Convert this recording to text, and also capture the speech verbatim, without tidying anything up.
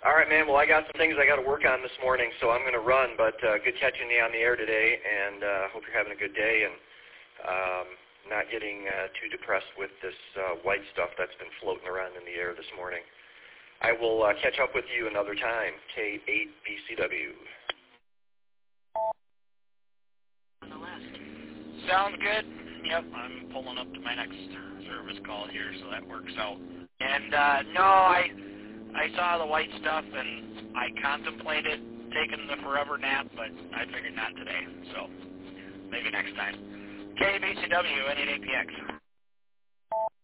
All right, man. Well, I got some things I got to work on this morning, so I'm going to run. But uh, good catching you on the air today, and uh, hope you're having a good day and um, not getting uh, too depressed with this uh, white stuff that's been floating around in the air this morning. I will uh, catch up with you another time. K eight B C W. On the left. Sounds good. Yep, I'm pulling up to my next service call here, so that works out. And uh, no, I I saw the white stuff, and I contemplated taking the forever nap, but I figured not today, so maybe next time. K B C W, N eight eight P X.